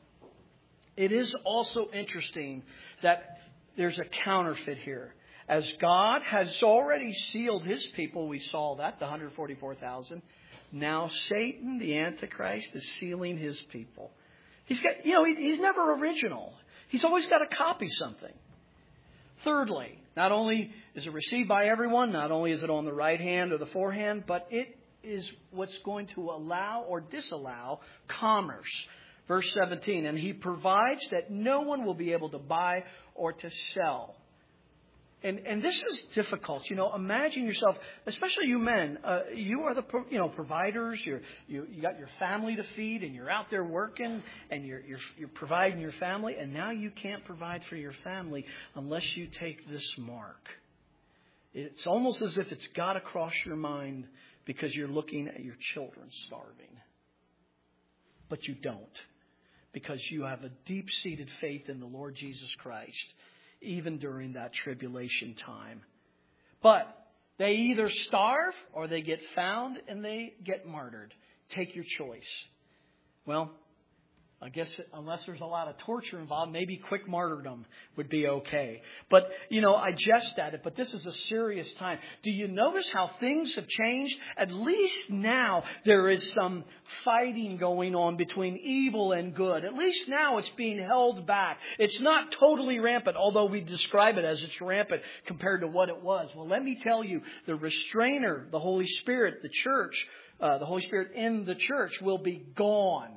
It is also interesting that there's a counterfeit here. As God has already sealed His people, we saw that, the one hundred forty-four thousand. Now Satan, the Antichrist, is sealing his people. He's got, you know, he, he's never original. He's always got to copy something. Thirdly, not only is it received by everyone, not only is it on the right hand or the forehand, but it is what's going to allow or disallow commerce. Verse seventeen, and he provides that no one will be able to buy or to sell. And and this is difficult. You know, imagine yourself, especially you men, uh, you are the you know providers. You're you you got your family to feed, and you're out there working, and you're you're you're providing your family, and now you can't provide for your family unless you take this mark. It's almost as if it's got to cross your mind because you're looking at your children starving, but you don't, because you have a deep-seated faith in the Lord Jesus Christ, even during that tribulation time. But they either starve or they get found and they get martyred. Take your choice. Well, I guess unless there's a lot of torture involved, maybe quick martyrdom would be okay. But, you know, I jest at it, but this is a serious time. Do you notice how things have changed? At least now there is some fighting going on between evil and good. At least now it's being held back. It's not totally rampant, although we describe it as it's rampant compared to what it was. Well, let me tell you, the restrainer, the Holy Spirit, the church, uh, the Holy Spirit in the church will be gone.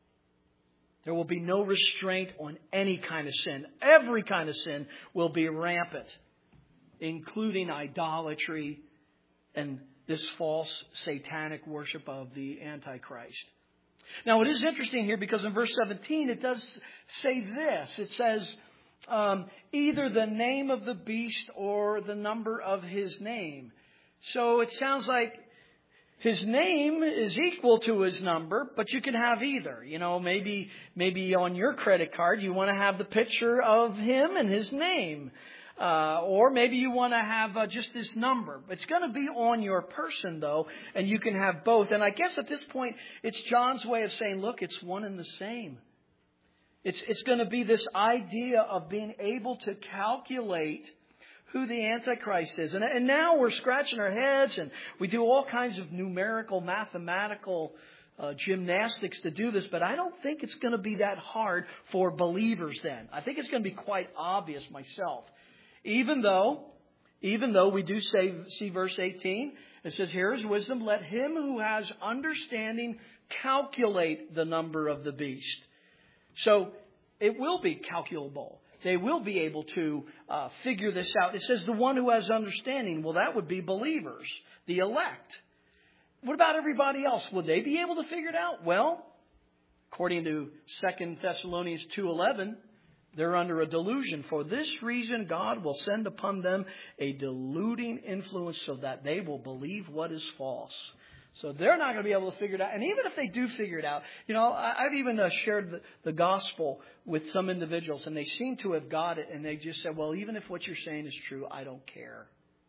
There will be no restraint on any kind of sin. Every kind of sin will be rampant, including idolatry and this false satanic worship of the Antichrist. Now, it is interesting here because in verse seventeen, it does say this. It says, um, either the name of the beast or the number of his name. So it sounds like his name is equal to his number, but you can have either. You know, maybe maybe on your credit card you want to have the picture of him and his name. Uh, or maybe you want to have uh, just this number. It's going to be on your person, though, and you can have both. And I guess at this point, it's John's way of saying, look, it's one and the same. It's, it's going to be this idea of being able to calculate who the Antichrist is. And, and now we're scratching our heads and we do all kinds of numerical, mathematical uh, gymnastics to do this. But I don't think it's going to be that hard for believers then. I think it's going to be quite obvious myself. Even though, even though we do say, see verse eighteen, it says, here is wisdom. Let him who has understanding calculate the number of the beast. So it will be calculable. They will be able to uh, figure this out. It says the one who has understanding. Well, that would be believers, the elect. What about everybody else? Would they be able to figure it out? Well, according to Second Thessalonians two eleven, they're under a delusion. For this reason, God will send upon them a deluding influence so that they will believe what is false. So they're not going to be able to figure it out. And even if they do figure it out, you know, I've even uh, shared the, the gospel with some individuals, and they seem to have got it, and they just said, well, even if what you're saying is true, I don't care.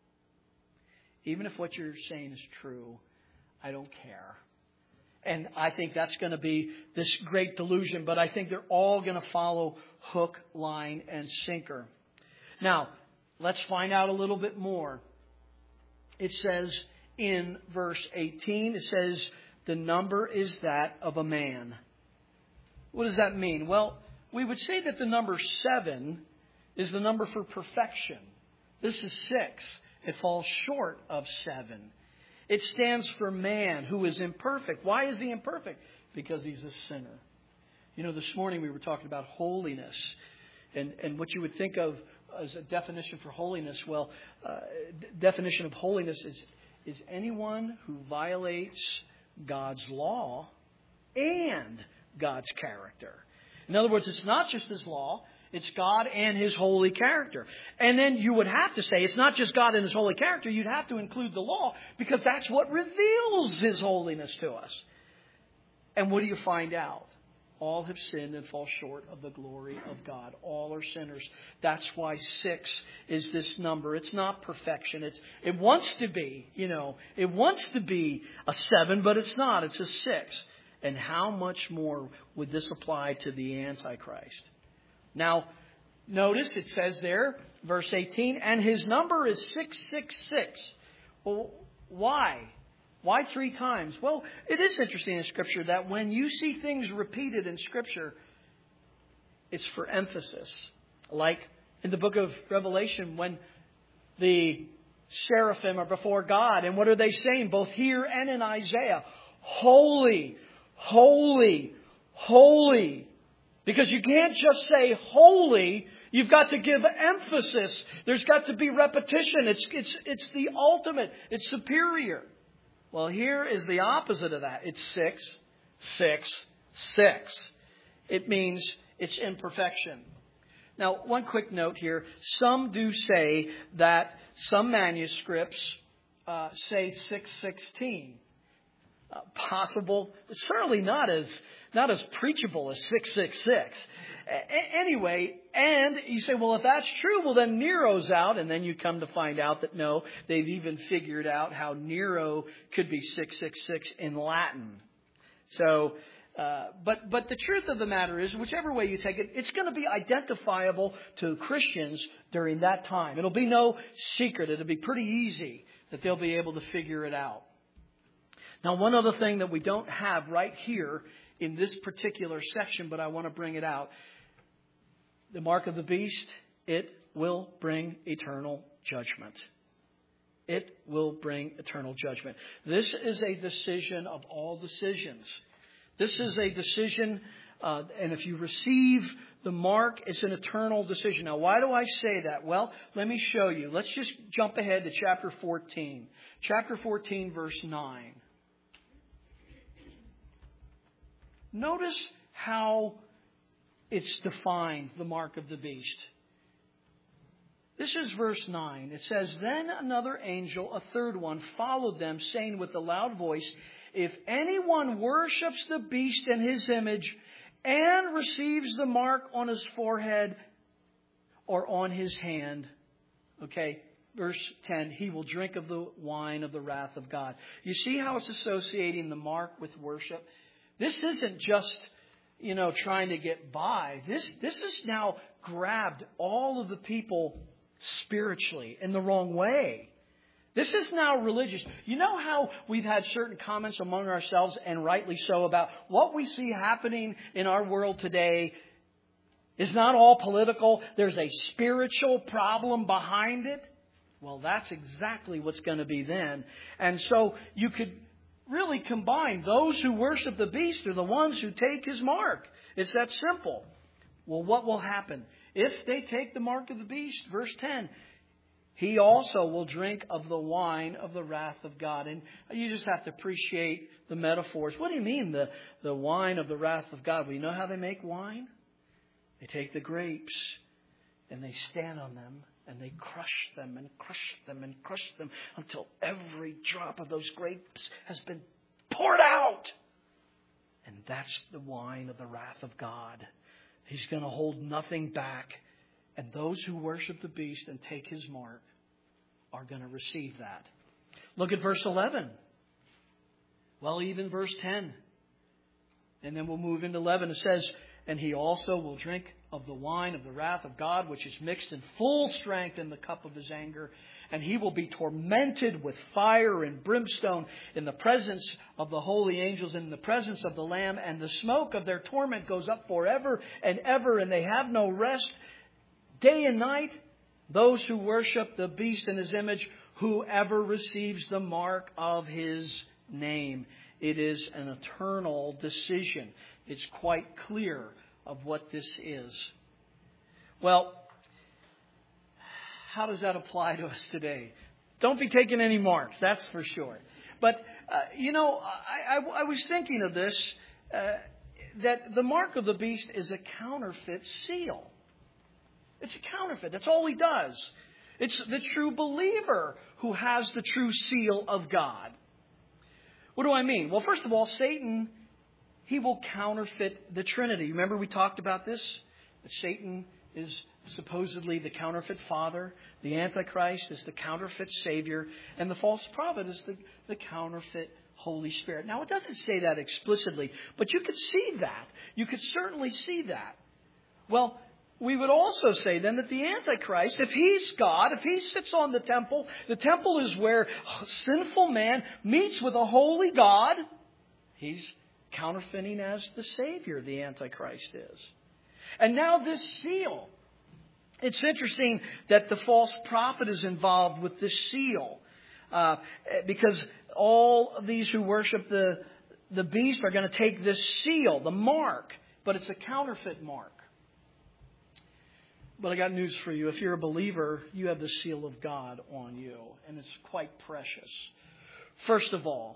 Even if what you're saying is true, I don't care. And I think that's going to be this great delusion, but I think they're all going to follow hook, line, and sinker. Now, let's find out a little bit more. It says in verse eighteen, it says, the number is that of a man. What does that mean? Well, we would say that the number seven is the number for perfection. This is six. It falls short of seven. It stands for man who is imperfect. Why is he imperfect? Because he's a sinner. You know, this morning we were talking about holiness and, and what you would think of as a definition for holiness. Well, uh, d- definition of holiness is, is anyone who violates God's law and God's character. In other words, it's not just His law. It's God and His holy character. And then you would have to say it's not just God and His holy character. You'd have to include the law because that's what reveals His holiness to us. And what do you find out? All have sinned and fall short of the glory of God. All are sinners. That's why six is this number. It's not perfection. It's, it wants to be, you know, it wants to be a seven, but it's not. It's a six. And how much more would this apply to the Antichrist? Now, notice it says there, verse eighteen, and his number is six six six. Well, why? Why three times? Well, it is interesting in Scripture that when you see things repeated in Scripture, it's for emphasis. Like in the book of Revelation when the seraphim are before God. And what are they saying? Both here and in Isaiah. Holy, holy, holy. Because you can't just say holy. You've got to give emphasis. There's got to be repetition. It's, it's, it's the ultimate. It's superior. Well, here is the opposite of that. It's six, six, six. It means it's imperfection. Now, one quick note here. Some do say that some manuscripts uh, say six sixteen. Uh, possible. It's certainly not as not as preachable as six six six. A- anyway, and you say, well, if that's true, well, then Nero's out. And then you come to find out that no, they've even figured out how Nero could be six six six in Latin. So, uh, but but the truth of the matter is, whichever way you take it, it's going to be identifiable to Christians during that time. It'll be no secret. It'll be pretty easy that they'll be able to figure it out. Now, one other thing that we don't have right here in this particular section, but I want to bring it out. The mark of the beast, it will bring eternal judgment. It will bring eternal judgment. This is a decision of all decisions. This is a decision, uh, and if you receive the mark, it's an eternal decision. Now, why do I say that? Well, let me show you. Let's just jump ahead to chapter fourteen. Chapter fourteen, verse nine. Notice how it's defined, the mark of the beast. This is verse nine. It says, Then another angel, a third one, followed them, saying with a loud voice, If anyone worships the beast and his image and receives the mark on his forehead or on his hand, okay, verse ten, he will drink of the wine of the wrath of God. You see how it's associating the mark with worship? This isn't just, you know, trying to get by. This, this has now grabbed all of the people spiritually in the wrong way. This is now religious. You know how we've had certain comments among ourselves, and rightly so, about what we see happening in our world today is not all political. There's a spiritual problem behind it. Well, that's exactly what's going to be then. And so you could really combine. Those who worship the beast are the ones who take his mark. It's that simple. Well, what will happen? If they take the mark of the beast, verse ten, he also will drink of the wine of the wrath of God. And you just have to appreciate the metaphors. What do you mean, the, the wine of the wrath of God? Well, you know how they make wine? They take the grapes and they stand on them. And they crush them and crush them and crush them until every drop of those grapes has been poured out. And that's the wine of the wrath of God. He's going to hold nothing back. And those who worship the beast and take his mark are going to receive that. Look at verse eleven. Well, even verse ten. And then we'll move into eleven. It says, And he also will drink of the wine of the wrath of God, which is mixed in full strength in the cup of his anger. And he will be tormented with fire and brimstone in the presence of the holy angels and in the presence of the Lamb. And the smoke of their torment goes up forever and ever, and they have no rest day and night. Those who worship the beast and his image, whoever receives the mark of his name. It is an eternal decision. It's quite clear of what this is. Well, how does that apply to us today? Don't be taking any marks, that's for sure. But, uh, you know, I, I, I was thinking of this, uh, that the mark of the beast is a counterfeit seal. It's a counterfeit. That's all he does. It's the true believer who has the true seal of God. What do I mean? Well, first of all, Satan, he will counterfeit the Trinity. Remember we talked about this? That Satan is supposedly the counterfeit father. The Antichrist is the counterfeit Savior. And the false prophet is the, the counterfeit Holy Spirit. Now, it doesn't say that explicitly, but you could see that. You could certainly see that. Well, we would also say then that the Antichrist, if he's God, if he sits on the temple, the temple is where sinful man meets with a holy God. He's counterfeiting as the Savior, the Antichrist is. And now this seal. It's interesting that the false prophet is involved with this seal. Uh, because all of these who worship the, the beast are going to take this seal, the mark. But it's a counterfeit mark. But I got news for you. If you're a believer, you have the seal of God on you. And it's quite precious. First of all,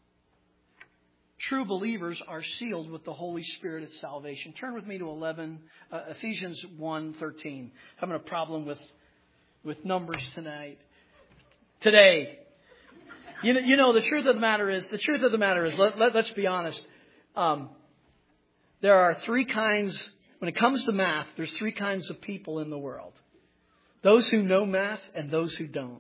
true believers are sealed with the Holy Spirit at salvation. Turn with me to eleven, uh, Ephesians one thirteen. Having a problem with with numbers tonight. Today. You know, you know, the truth of the matter is, the truth of the matter is, let, let, let's be honest. Um, there are three kinds, when it comes to math, there's three kinds of people in the world. Those who know math and those who don't.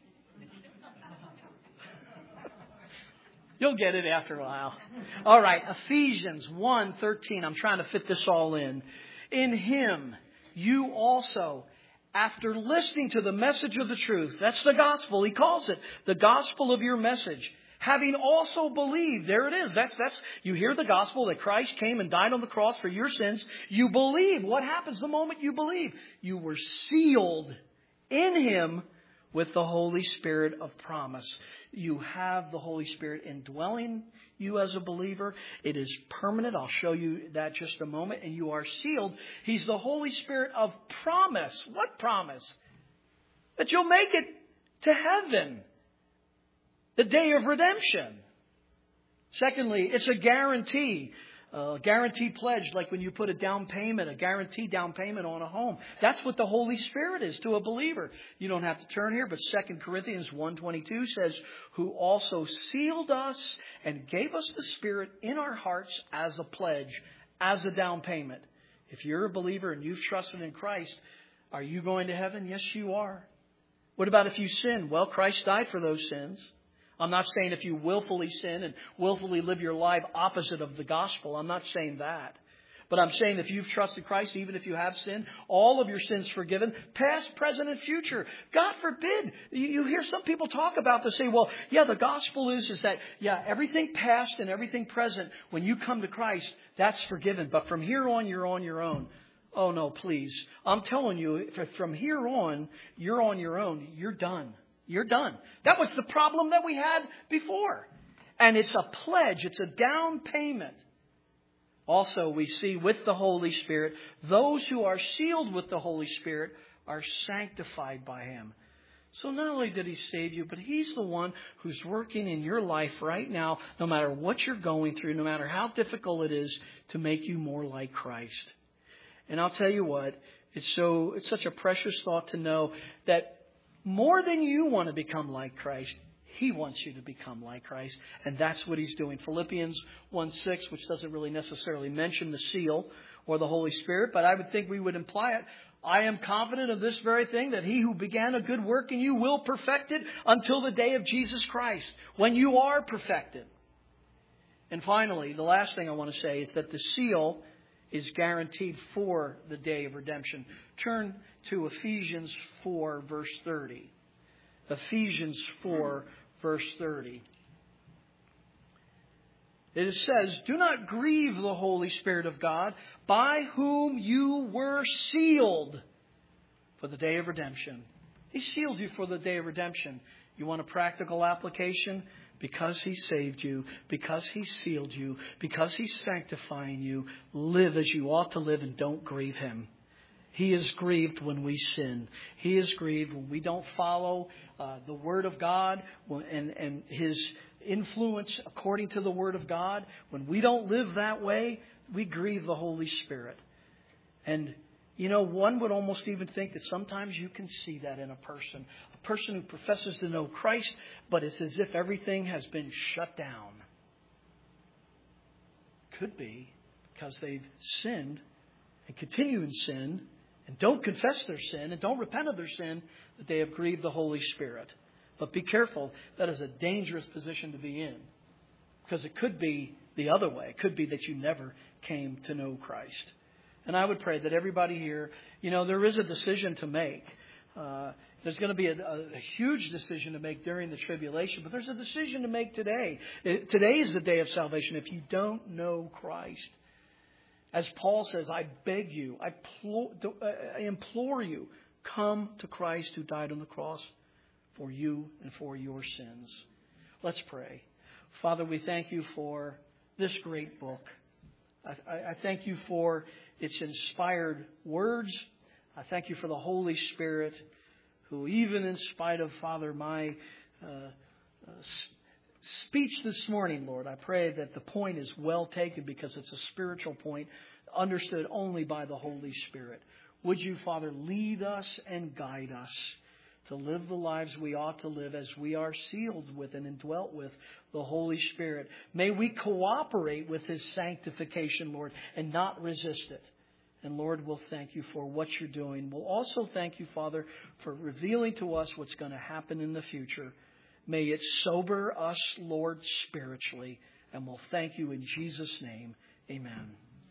You'll get it after a while. All right, Ephesians one thirteen. I'm trying to fit this all in. In Him, you also, after listening to the message of the truth, that's the gospel, he calls it, the gospel of your message, having also believed, there it is, that's, that's, you hear the gospel that Christ came and died on the cross for your sins, you believe. What happens the moment you believe? You were sealed in Him with the Holy Spirit of promise. You have the Holy Spirit indwelling you as a believer. It is permanent. I'll show you that just a moment. And you are sealed. He's the Holy Spirit of promise. What promise? That you'll make it to heaven. The day of redemption. Secondly, it's a guarantee. A guarantee pledge, like when you put a down payment, a guarantee down payment on a home. That's what the Holy Spirit is to a believer. You don't have to turn here, but Second Corinthians one twenty-two says, who also sealed us and gave us the Spirit in our hearts as a pledge, as a down payment. If you're a believer and you've trusted in Christ, are you going to heaven? Yes, you are. What about if you sin? Well, Christ died for those sins. I'm not saying if you willfully sin and willfully live your life opposite of the gospel. I'm not saying that. But I'm saying if you've trusted Christ, even if you have sinned, all of your sins forgiven, past, present, and future. God forbid. You, you hear some people talk about this, say, well, yeah, the gospel is, is that, yeah, everything past and everything present, when you come to Christ, that's forgiven. But from here on, you're on your own. Oh, no, please. I'm telling you, from here on, you're on your own. You're done. You're done. That was the problem that we had before. And it's a pledge. It's a down payment. Also, we see with the Holy Spirit, those who are sealed with the Holy Spirit are sanctified by Him. So not only did He save you, but He's the one who's working in your life right now, no matter what you're going through, no matter how difficult it is, to make you more like Christ. And I'll tell you what, it's so it's such a precious thought to know that more than you want to become like Christ, He wants you to become like Christ. And that's what He's doing. Philippians one six, which doesn't really necessarily mention the seal or the Holy Spirit, but I would think we would imply it. I am confident of this very thing, that He who began a good work in you will perfect it until the day of Jesus Christ, when you are perfected. And finally, the last thing I want to say is that the seal is guaranteed for the day of redemption. Turn to Ephesians four, verse thirty. Ephesians four, verse thirty. It says, do not grieve the Holy Spirit of God, by whom you were sealed for the day of redemption. He sealed you for the day of redemption. You want a practical application? Because He saved you, because He sealed you, because He's sanctifying you, live as you ought to live and don't grieve Him. He is grieved when we sin. He is grieved when we don't follow uh, the Word of God and, and His influence according to the Word of God. When we don't live that way, we grieve the Holy Spirit. And, you know, one would almost even think that sometimes you can see that in a person. A person who professes to know Christ, but it's as if everything has been shut down. Could be because they've sinned and continue in sin and don't confess their sin and don't repent of their sin, that they have grieved the Holy Spirit. But be careful. That is a dangerous position to be in, because it could be the other way. It could be that you never came to know Christ. And I would pray that everybody here, you know, there is a decision to make. Uh, there's going to be a, a, a huge decision to make during the tribulation, but there's a decision to make today. It, today is the day of salvation if you don't know Christ. As Paul says, I beg you, I, pl- I implore you, come to Christ who died on the cross for you and for your sins. Let's pray. Father, we thank you for this great book. I, I, I thank you for its inspired words. I thank you for the Holy Spirit who, even in spite of, Father, my uh, uh, speech this morning, Lord, I pray that the point is well taken because it's a spiritual point understood only by the Holy Spirit. Would you, Father, lead us and guide us to live the lives we ought to live as we are sealed with and indwelt with the Holy Spirit. May we cooperate with His sanctification, Lord, and not resist it. And Lord, we'll thank you for what you're doing. We'll also thank you, Father, for revealing to us what's going to happen in the future. May it sober us, Lord, spiritually. And we'll thank you in Jesus' name. Amen.